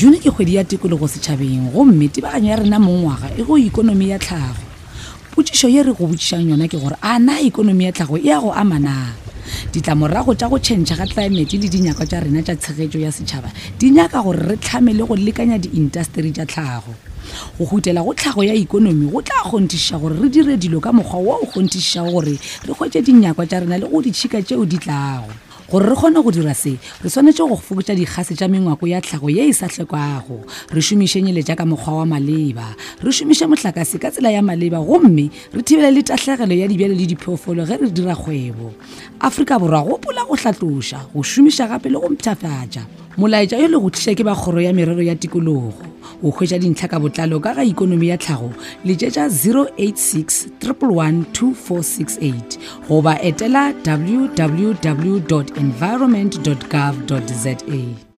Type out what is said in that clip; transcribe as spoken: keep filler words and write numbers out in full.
June ke kgwedi ya tikologo setšhabeng gomme tebaganyo ya rena mo ngwaga e go ikonomi ya tlhago. Potšišo ye re go botšišang yona ke gore a na ikonomi ya tlhago e ya go amana. Ditlamorago tša go tšhentšha ga climate le dinyakwa tša rena tša tshegetšo ya setšhaba di nyaka gore re tlhamele go lekanya diindasteri tša tlhago. Go hutela go tlhago ya ikonomi go tla kgontiša gore re dire dilo ka mokgwa wo o kgontiša gore re hwetše dinyakwa tša rena le go ditšhika tšeo di tlago. Gore re kgone go dira se, re swanetše go fokotša dikgase tša mengwako ya tlhago ye e sa hlekwago, re šomiše nyeletša ka mokgwa wa maleba, re šomiše mohlakase ka tsela ya maleba gomme re thibele le tahlegelo ya dibjalo le diphoofolo ge re dira kgwebo. Afrika Borwa gopola go hlatloša, go šomiša gape le go mpšhafatša. Molaetša yo le go tliša ke ba kgoro ya merero ya tikologo. O hwetša dintlha ka botlalo ka ga ikonomi ya tlhago letšetša zero eight six, one one one, two four six eight goba etela w w w dot environment dot gov dot za.